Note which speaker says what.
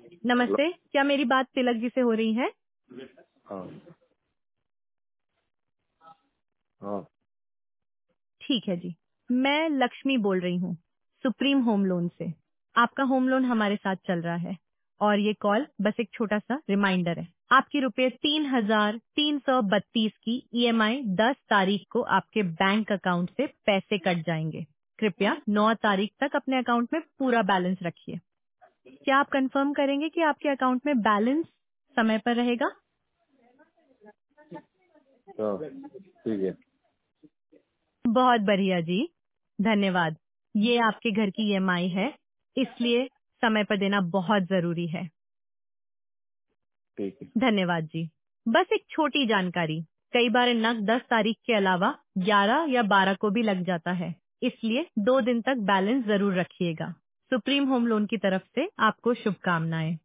Speaker 1: Hello.
Speaker 2: नमस्ते, क्या मेरी बात तिलक जी से हो रही है?
Speaker 1: हाँ। हाँ।
Speaker 2: ठीक है जी। मैं लक्ष्मी बोल रही हूँ, सुप्रीम होम लोन से। आपका होम लोन हमारे साथ चल रहा है और ये कॉल बस एक छोटा सा रिमाइंडर है। आपकी रुपए 3,332 की ईएमआई 10 तारीख को आपके बैंक अकाउंट से पैसे कट जाएंगे। कृपया 9 तारीख तक अपने अकाउंट में पूरा बैलेंस रखिए। क्या आप कंफर्म करेंगे कि आपके अकाउंट में बैलेंस समय पर रहेगा?
Speaker 1: हाँ, ठीक है।
Speaker 2: बहुत बढ़िया जी, धन्यवाद। ये आपके घर की ईएमआई है, इसलिए समय पर देना बहुत जरूरी है।
Speaker 1: ठीक है।
Speaker 2: धन्यवाद जी। बस एक छोटी जानकारी, कई बार नकद 10 तारीख के अलावा 11 या 12 को भी लग जाता है, इसलिए 2 दिन तक बैलेंस जरूर रखिएगा। सुप्रीम होम लोन की तरफ से आपको शुभकामनाएं।